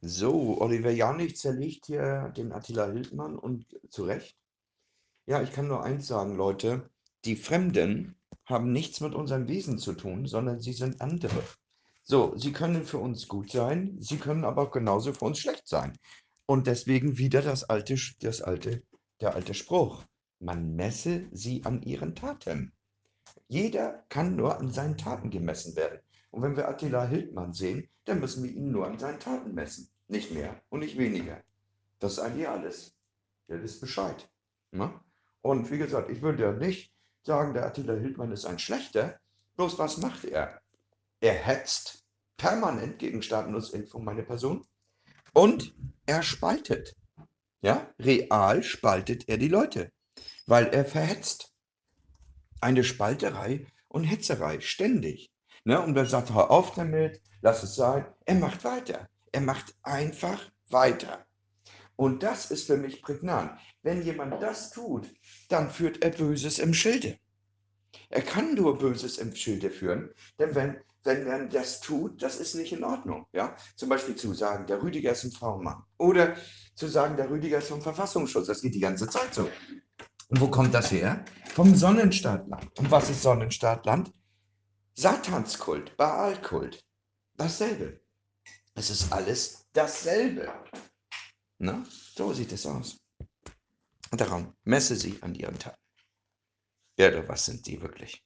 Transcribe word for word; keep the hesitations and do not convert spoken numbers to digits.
So, Oliver Janich zerlegt hier den Attila Hildmann und zu Recht. Ja, ich kann nur eins sagen, Leute, die Fremden haben nichts mit unserem Wesen zu tun, sondern sie sind andere. So, sie können für uns gut sein, sie können aber auch genauso für uns schlecht sein. Und deswegen wieder das alte, das alte, der alte Spruch. Man messe sie an ihren Taten. Jeder kann nur an seinen Taten gemessen werden. Und wenn wir Attila Hildmann sehen, dann müssen wir ihn nur an seinen Taten messen. Nicht mehr und nicht weniger. Das ist eigentlich alles. Ihr wisst Bescheid. Ne? Und wie gesagt, ich würde ja nicht sagen, der Attila Hildmann ist ein Schlechter. Bloß was macht er? Er hetzt permanent gegen Staatenlosigkeit meine Person und er spaltet. Ja, real spaltet er die Leute, weil er verhetzt. Eine Spalterei und Hetzerei, ständig. Ne? Und dann sagt er, hör auf damit, lass es sein. Er macht weiter. Er macht einfach weiter. Und das ist für mich prägnant. Wenn jemand das tut, dann führt er Böses im Schilde. Er kann nur Böses im Schilde führen, denn wenn, wenn man das tut, das ist nicht in Ordnung. Ja? Zum Beispiel zu sagen, der Rüdiger ist ein Frauenmann. Oder zu sagen, der Rüdiger ist vom Verfassungsschutz. Das geht die ganze Zeit so. Und wo kommt das her? Vom Sonnenstaatland. Und was ist Sonnenstaatland? Satanskult, Baalkult. Dasselbe. Es ist alles dasselbe. Na, so sieht es aus. Und darum messe sie an ihren Taten. Ja, was sind die wirklich?